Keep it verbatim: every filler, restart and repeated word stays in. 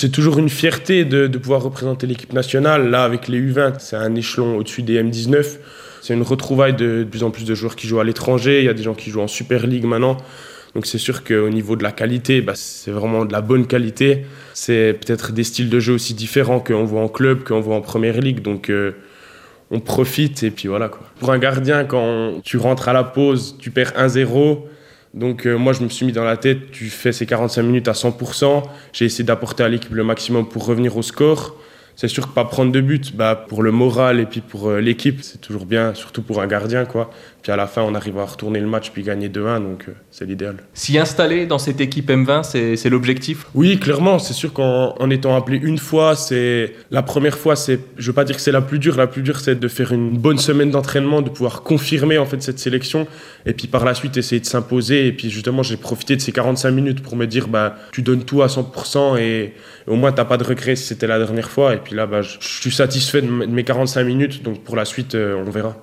C'est toujours une fierté de, de pouvoir représenter l'équipe nationale. Là, avec les U vingt, c'est un échelon au-dessus des M dix-neuf. C'est une retrouvaille de, de plus en plus de joueurs qui jouent à l'étranger. Il y a des gens qui jouent en Super League maintenant. Donc c'est sûr qu'au niveau de la qualité, bah, c'est vraiment de la bonne qualité. C'est peut-être des styles de jeu aussi différents qu'on voit en club, qu'on voit en Première Ligue. Donc euh, on profite et puis voilà, quoi. Pour un gardien, quand tu rentres à la pause, tu perds un zéro. Donc euh, moi, je me suis mis dans la tête, tu fais ces quarante-cinq minutes à cent pour cent. J'ai essayé d'apporter à l'équipe le maximum pour revenir au score. C'est sûr que pas prendre de but, bah, pour le moral et puis pour euh, l'équipe, c'est toujours bien, surtout pour un gardien, quoi. Puis à la fin, on arrive à retourner le match puis gagner deux un, donc euh, c'est l'idéal. S'y installer dans cette équipe M vingt, c'est, c'est l'objectif ? Oui, clairement, c'est sûr qu'en en étant appelé une fois, c'est la première fois, c'est, je veux pas dire que c'est la plus dure, la plus dure c'est de faire une bonne semaine d'entraînement, de pouvoir confirmer en fait cette sélection et puis par la suite essayer de s'imposer. Et puis justement, j'ai profité de ces quarante-cinq minutes pour me dire, bah, tu donnes tout à cent pour cent et, et au moins t'as pas de regrets si c'était la dernière fois. Et puis là, bah, je, je suis satisfait de mes quarante-cinq minutes, donc pour la suite, euh, on verra.